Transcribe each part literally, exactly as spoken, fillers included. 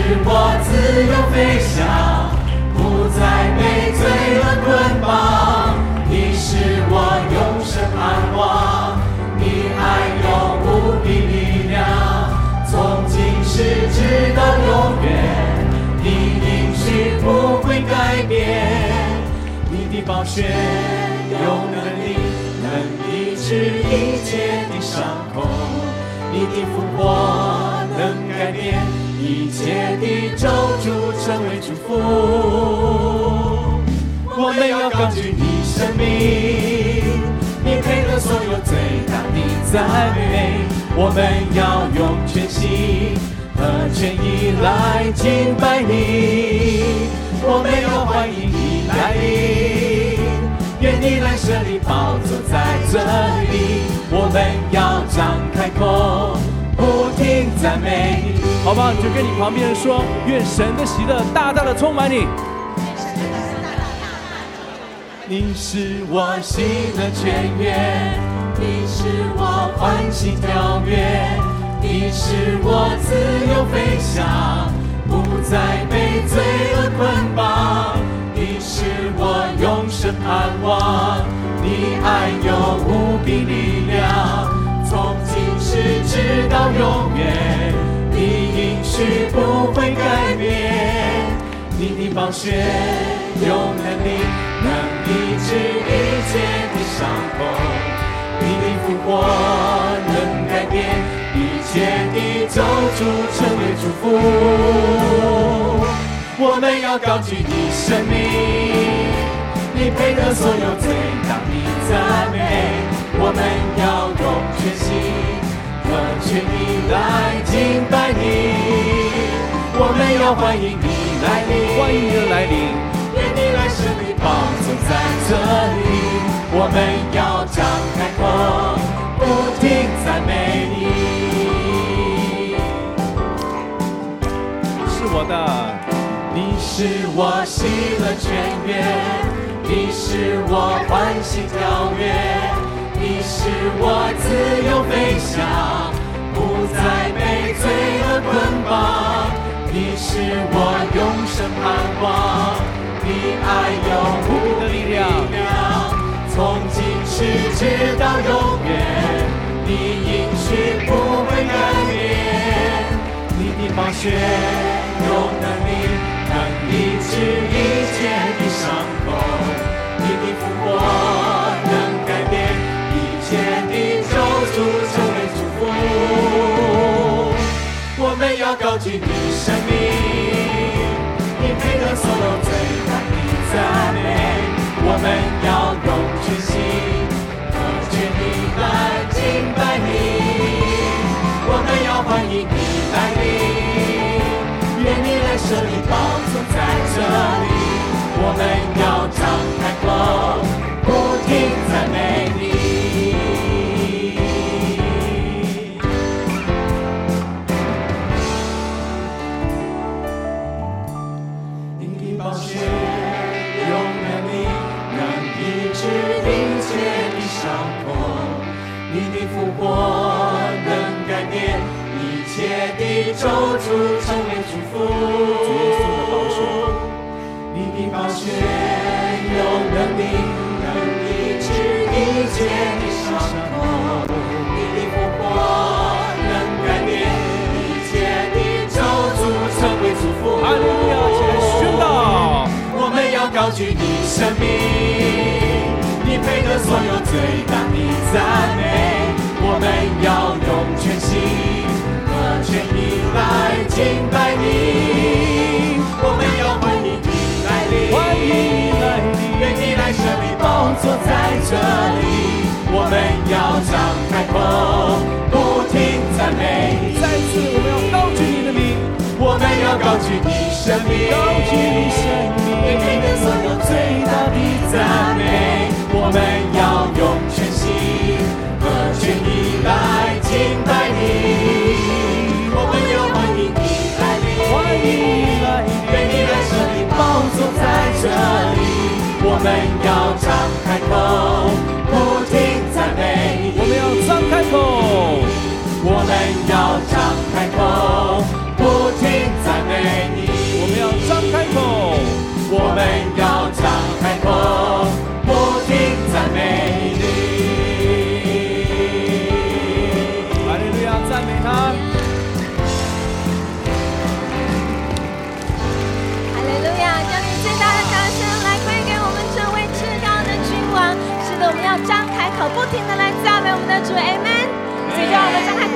我自由飞翔，不再被罪恶捆绑。你是我永生盼望，你爱有无比力量，从今世直到永远，你应许不会改变。你的宝血有能力，能医治一切的伤口，你的复活能改变一切的咒诅，成为祝福。我们要高举你生命，你配得所有最大的赞美。我们要用全心和全意来敬拜你，我们要欢迎你来临，愿你来设立宝座在这里，我们要张开口不停赞美。 好不好？你就跟你旁边人说，愿神的喜乐大大的充满你。 你是我喜乐泉源，你是我欢喜跳跃，你是我自由飞翔，不再被罪恶捆绑。你是我永生盼望，你爱有无比力量，从今世直到永远，你应许不会改变。你的宝血有能力，能医治一切的伤口，你的复活能改变一切的咒诅，成为祝福。我们要高举你生命，你配得所有最大的赞美。我们要用全心和全意来敬拜你，我们要欢迎你来临， 欢迎你的来临， 愿你来设立宝座在这里，我们要张开口不停赞美你。 是我的， 你是我喜乐泉源，你是我欢喜跳跃，你是我自由飞翔，不再被罪恶捆绑。你是我永生盼望，你爱有无比的力量，从今世直到永远，你应许不会改变。你的宝血有能力，能医治一切的伤口，你的复活能改变一切的咒诅，成为祝福。我们要高举你生命，你配得所有最大的赞美。我们要用全心和全意来敬拜你，我们要欢迎你来临，愿你来设立宝座在这里，我们要张开口不停赞美你。宝血有能力，能医治一切的伤口，你的复活能改变一切的咒诅，成为祝福。你的宝血有能力，能医治一切的伤口，你的复活能改变一切的咒诅，成为祝福。 哈利路亚！宣告， 我们要高举你生命，你配得所有最大的赞美。我们要用全心和全意来敬拜你，我们要欢迎你来临， 欢迎你来临， 愿你来设立宝座在这里，我们要张开口不停赞美。 再次我们要高举你的名， 我们要高举你生命， 高举你生命， 你配得所有最大的赞美。我们要用全心和全意来敬拜你，我们要欢迎你来临， 欢迎你来临， 愿你来设立宝座在这里，我们要张开口不停赞美。 我们要张开口， 我们要张开口不停赞美。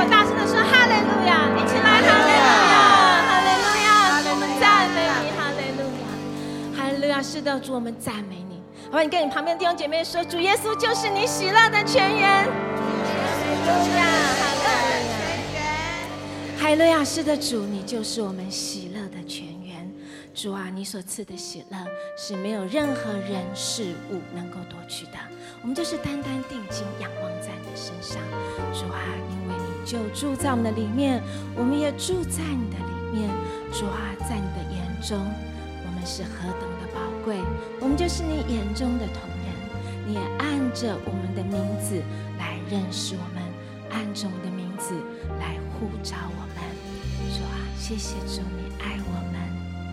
口大声的说哈利路亚，一起来哈利路亚，哈利路亚，我们赞美你，哈利路亚，哈利路亚。是的，主，我们赞美你。好吧，你跟你旁边弟兄姐妹说，主耶稣就是你喜乐的泉源。哈利路亚，哈利路亚，哈利路亚。是的，主，你就是我们喜乐的泉源。主啊，你所赐的喜乐是没有任何人事物能够夺取的，我们就是单单定睛仰望在你的身上。主啊，因为你就住在我们的里面，我们也住在你的里面。主啊，在你的眼中我们是何等的宝贵，我们就是你眼中的同人，你也按着我们的名字来认识我们，按着我们的名字来呼召我们。主啊，谢谢主，你爱我们。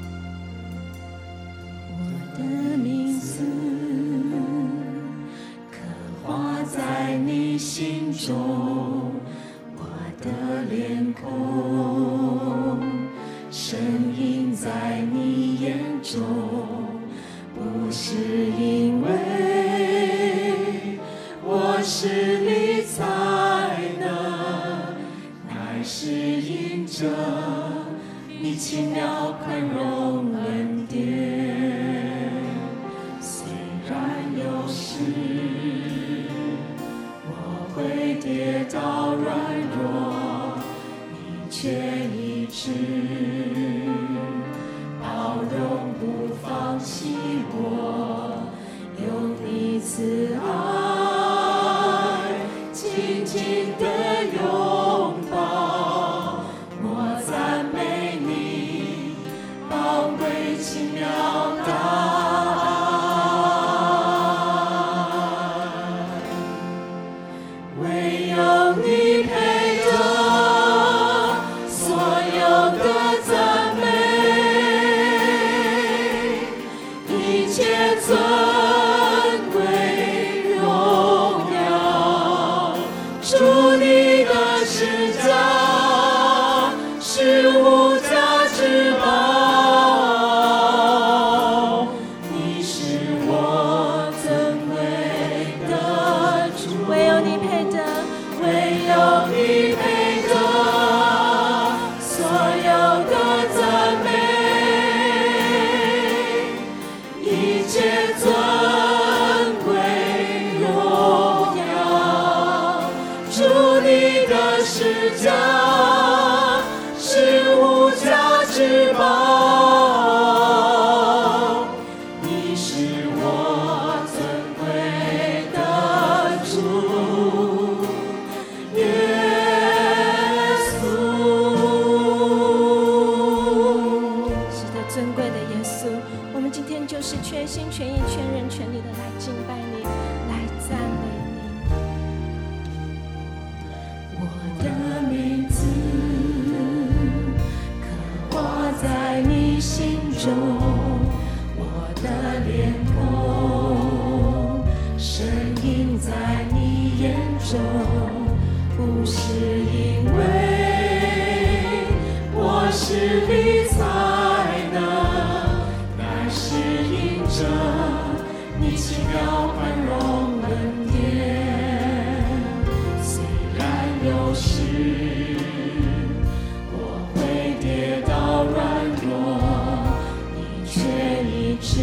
我的名字刻画在你心中，我的脸孔深印在你眼中，不是因为我势力才能，乃是因着你奇妙宽容恩典。虽然有时我会跌倒软弱，你却一直包容不放弃我，用你慈爱紧紧的拥抱。我赞美你宝贵奇妙大爱，唯有你配得所有的赞美，一切尊贵荣耀。主，你的施加是无价之宝，你是我尊贵的主， 唯有你配得， 唯有你配得所有的赞美，一切尊贵荣耀。主，你的施加是无价之宝，你是我尊贵的主耶稣。 是的，尊贵的耶稣，我们今天就是全心全意全人全力的来敬拜你，来赞美你。 我的名字刻画在你心中，我的脸孔深印在你眼中，不是因为我势力才能，乃是因着你奇妙宽容恩典。虽然有时我会跌倒软弱，你却一直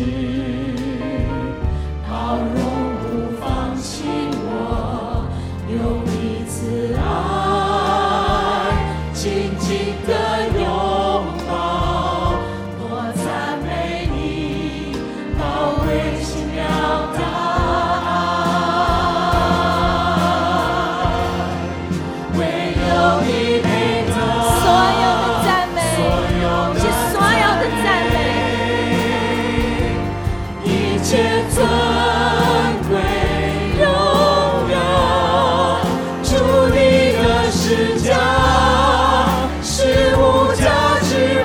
包容不放弃我，用你慈爱紧紧的拥抱。我赞美你宝贵奇妙大爱，唯有你配得所有的赞美，是所有的赞美， 一切尊贵荣耀。主，你的施加是无价之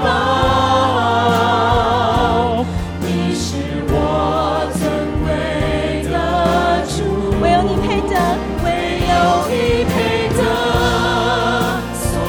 宝，你是我尊贵的主， 唯有你配得， 唯有你配得所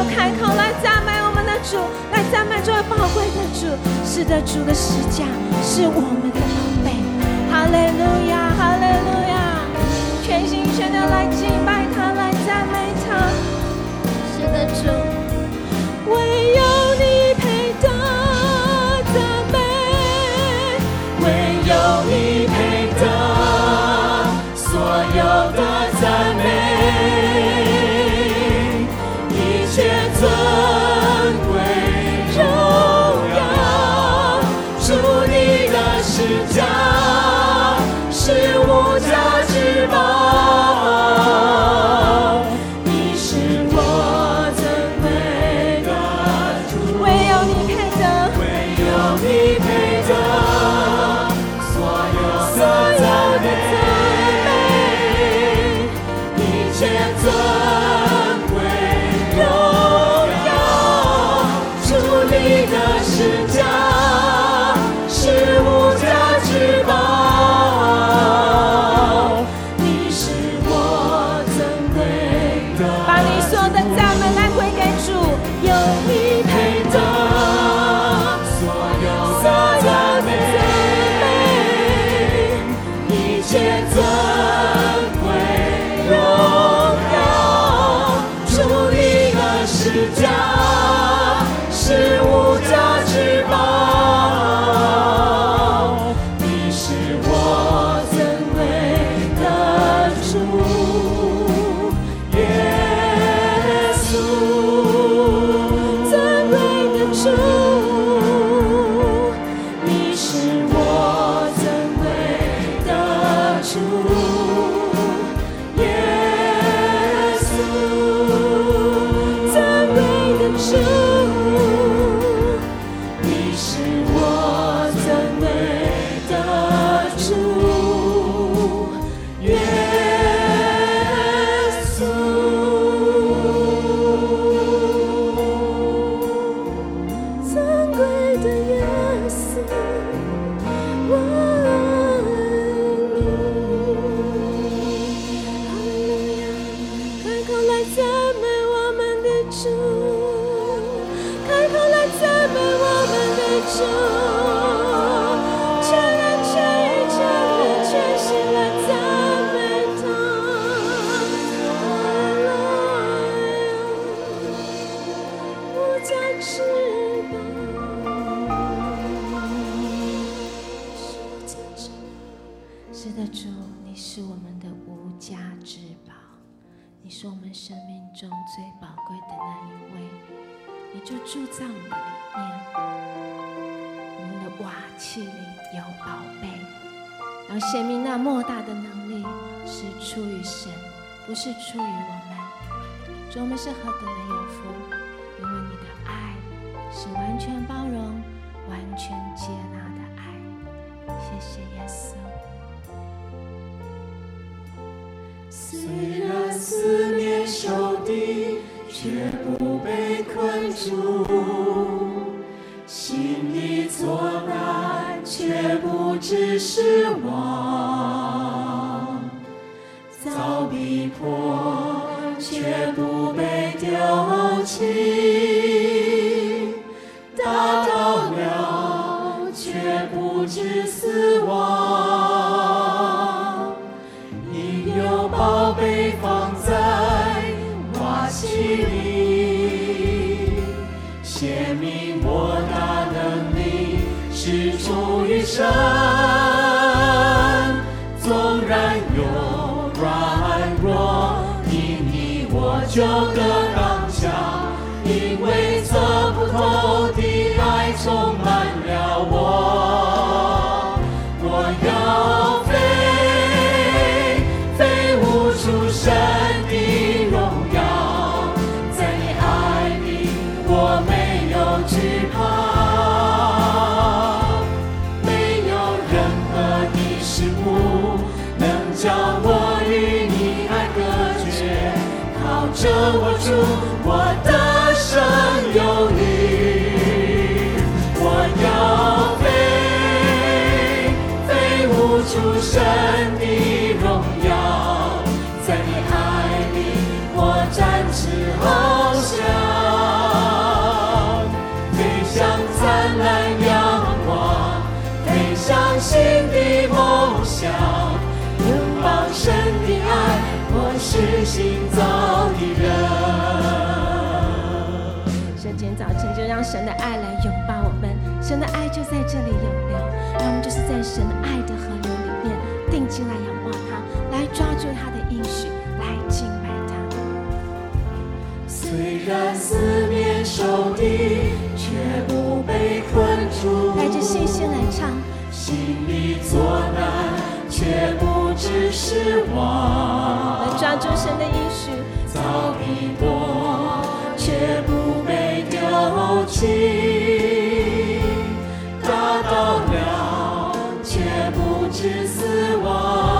开口来赞美我们的主，来赞美这位宝贵的主。是的，主的十架是我们的宝贝。哈利路亚，哈利路亚，全心全的来敬拜他，来赞美他。是的，主，唯有你配得赞美， 唯有你配得所有的赞美，一切尊贵荣耀，主你的十架是无价之宝，你是我尊贵的主， 唯有你配得， 唯有你配得所有的赞美，一切尊贵荣耀，主你的十架是无价之宝，你是我尊贵的， 把你所有的赞美来归给主，有你配配得所有的赞美，一切尊贵荣耀，主你的十架是无价之宝，你是我尊贵的主耶稣， 尊贵的主， 你是我尊贵的主耶稣， 尊贵的主， 你是我尊贵的主耶稣， 尊贵的耶稣，我爱你。哈利路亚，开口来赞美我们的主，开口来赞美我们的主，全人全意全力全心来赞美他。哈利路亚，无价之宝。是的，主，你是我们的无价之宝，你是我们生命中最宝贵的那一位，你就住在我们的里面。我们的瓦器里有宝贝，然后显明那莫大的能力是出于神，不是出于我们。主，我们是何等的有福，因为你的爱是完全包容、完全接纳的爱。谢谢耶稣。 虽然四面受敌，却不被困住，心里作难，却不致失望，遭逼迫，却不被丢弃，打倒了，却不致死亡，应有宝贝放在瓦器里，显明莫大能力是出于神，纵然有软弱，因你我就得刚强，因为测不透的爱充满了我，我要飞，飞舞出神的荣耀，在你爱里我没有惧怕，没有任何的事物能将我与你爱隔绝，靠着我主，我的生有余，我要飞，飞舞出神的荣耀，在你爱里我展翅翱翔。 想，拥抱神的爱，我是新造的人。 所以今天早晨就让神的爱来拥抱我们，神的爱就在这里涌流，让我们就是在神爱的河流里面定睛来仰望他，来抓住他的应许，来敬拜他。 虽然四面受敌，却不被困住， 带着信心来唱， 心里作难，却不致失望。 来抓住神的应许， 遭逼迫，却不被丢弃，达到了，却不致死亡。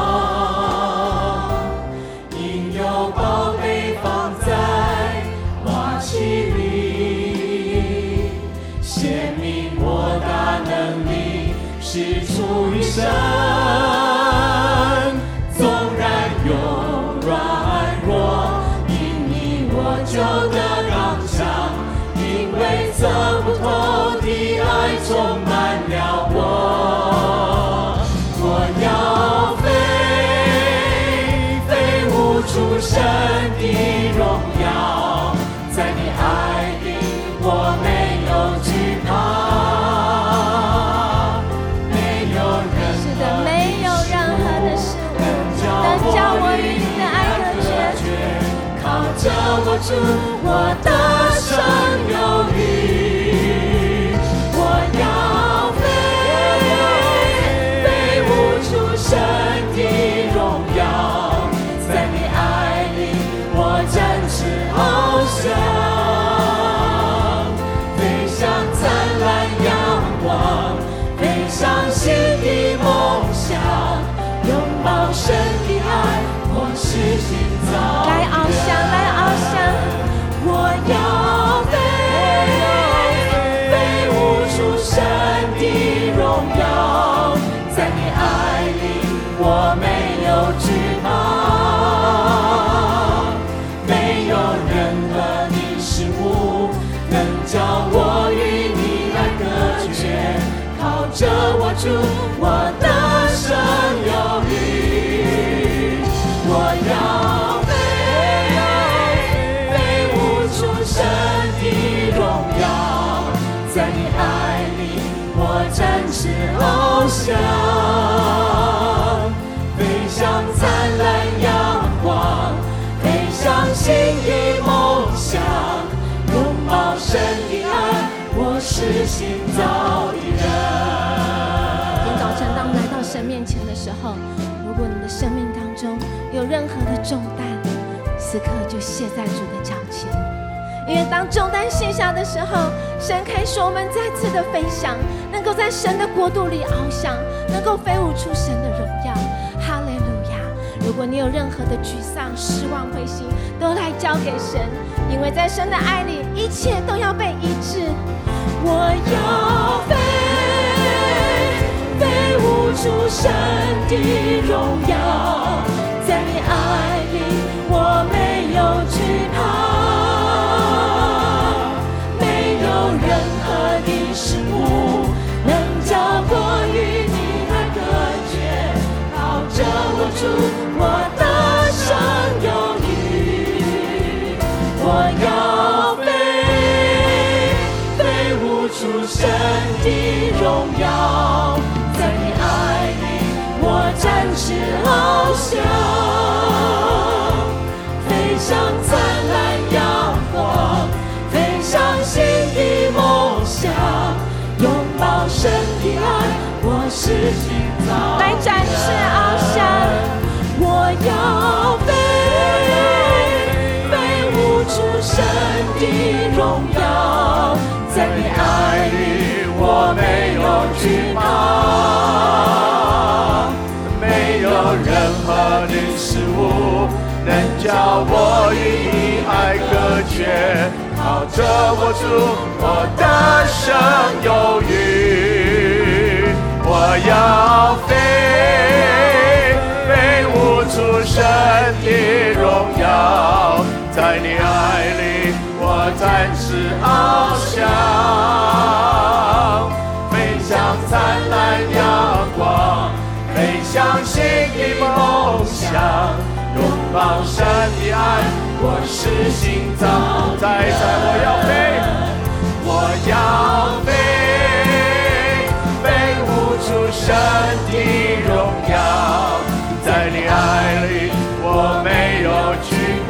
应有宝贝放在瓦器里，显明我大能力是出于神。纵然有软弱，因你我就得刚强，因为测不透的爱充满了我。我要飞，飞舞出神的荣耀，在你爱里我没有惧怕。着我主，我的生有余。我要飞，飞舞出神的荣耀，在你爱里我展翅翱翔，飞向灿烂阳光，飞向新的梦想，拥抱神的爱，我是新造的人。 来翱翔，来翱翔，我要飞，飞舞出神的荣耀，在你爱里我没有惧怕，没有任何的事物能将我与你来隔绝，靠着我主，我的生有余。我要神的荣耀，在你爱里我展翅翱翔，飞向灿烂阳光，飞向新的梦想，拥抱神的爱，我是新造的人。今天早晨当来到神面前的时候，如果你的生命当中有任何的重担，此刻就卸在主的脚前。因为当重担卸下的时候，神可以使我们再次的飞翔，能够在神的国度里翱翔，能够飞舞出神的荣耀。哈利路亚！如果你有任何的沮丧、失望、灰心，都来交给神，因为在神的爱里，一切都要被医治。我要飞，飞舞出神的荣耀，在你爱里我没有惧怕。任何的事物能叫我与你来隔绝，靠着我主，我的生有余。我要飞，飞舞出神的荣耀，在你爱里我展翅翱翔，飞向灿烂阳光，飞向新的梦想，拥抱神的爱，我是新造的人。来展翅翱翔，我要飞，飞舞出神的荣耀，在你爱里我没有惧怕，没有任何的事物能叫我与你爱隔绝，靠着我主，我的生有余。我要飞，飞舞出神的荣耀，在你爱里我展翅翱翔，飞向灿烂阳光，飞向向心的梦想，拥抱神的爱，我是心脏。再再我要飞，我要飞，飞舞出神的荣耀。在你爱里，我没有惧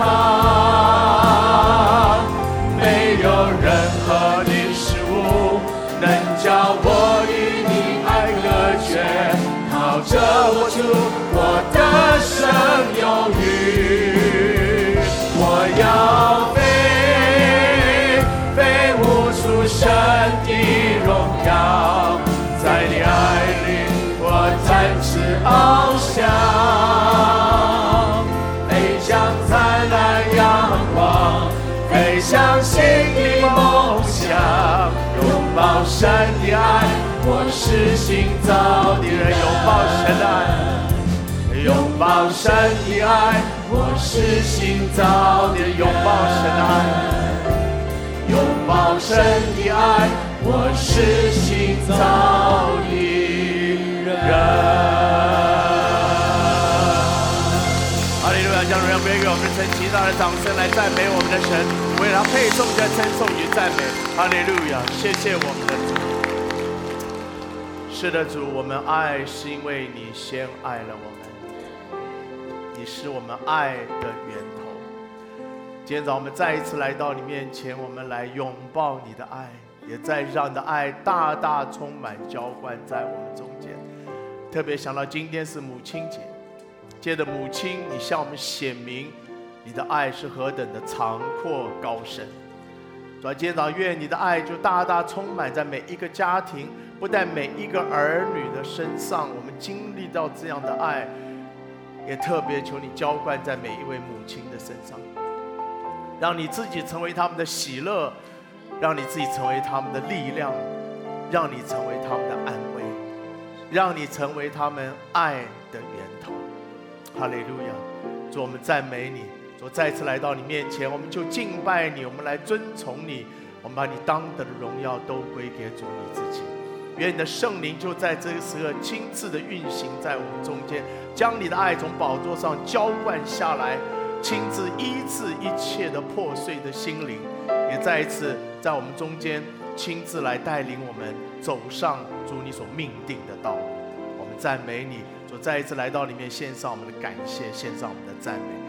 怕，没有任何的事物能叫我与你爱隔绝。靠着我主，我的生有余。我要飞，飞舞出神的荣耀。在你爱里，我展翅翱翔，飞向灿烂阳光，飞向心的梦想，拥抱神的爱，我是新造的人。拥抱神的爱，拥抱神的爱，我是新造的人。拥抱神的爱，拥抱神的爱，我是新造的人。哈利路亚！将荣耀归给我们，称极大的掌声来赞美我们的神，为他配颂的称颂与赞美。哈利路亚！谢谢我们的主。是的，主，我们爱是因为你先爱了我们，你是我们爱的源头。今天早上我们再一次来到你面前，我们来拥抱你的爱，也再让你的爱大大充满浇灌在我们中间。特别想到今天是母亲节，借着母亲，你向我们显明你的爱是何等的长阔高深。主啊，今天早上愿你的爱就大大充满在每一个家庭，不但每一个儿女的身上，我们经历到这样的爱，也特别求你浇灌在每一位母亲的身上，让你自己成为他们的喜乐，让你自己成为他们的力量，让你成为他们的安慰，让你成为他们爱的源头。哈利路亚！主，我们赞美你。主，再次来到你面前，我们就敬拜你，我们来尊崇你，我们把你当得的荣耀都归给主你自己。愿你的圣灵就在这个时刻亲自的运行在我们中间，将你的爱从宝座上浇灌下来，亲自医治一切的破碎的心灵，也再一次在我们中间亲自来带领我们走上主你所命定的道路。我们赞美你，主，再一次来到里面献上我们的感谢，献上我们的赞美。